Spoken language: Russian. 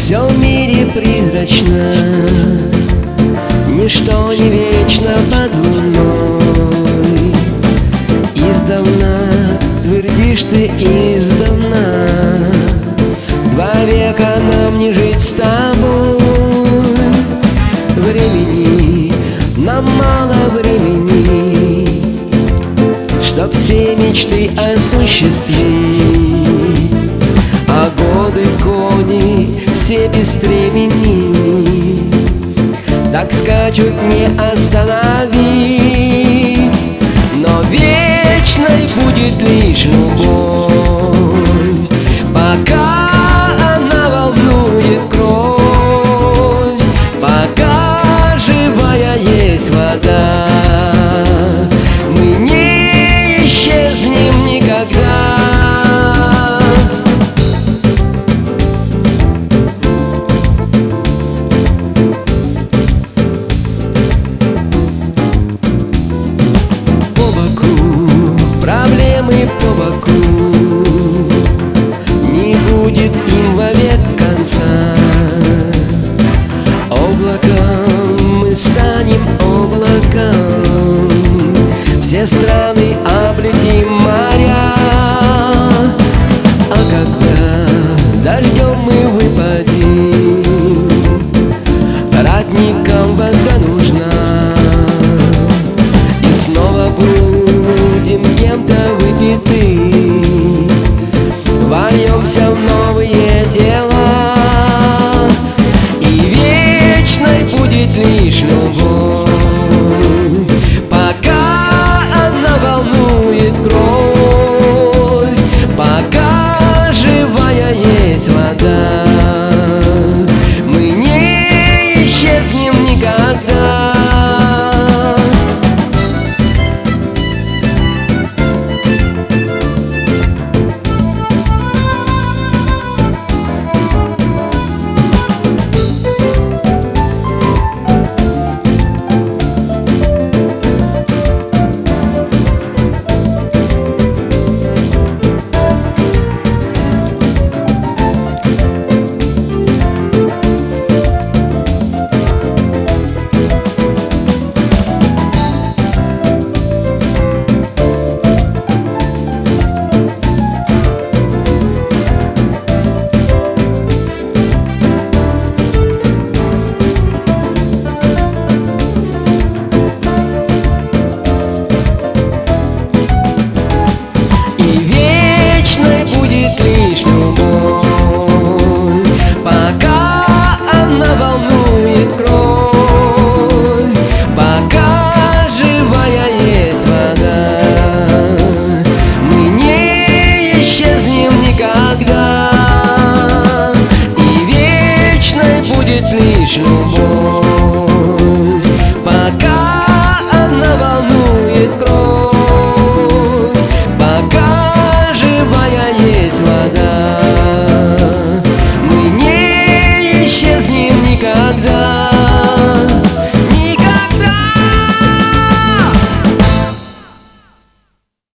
Все в мире призрачно, ничто не вечно под луной. Издавна твердишь ты, издавна, 2 века нам не жить с тобой. Времени, нам мало времени, чтоб все мечты осуществить. А годы кони все без стремени, так скачут не остановить. Но вечной будет ли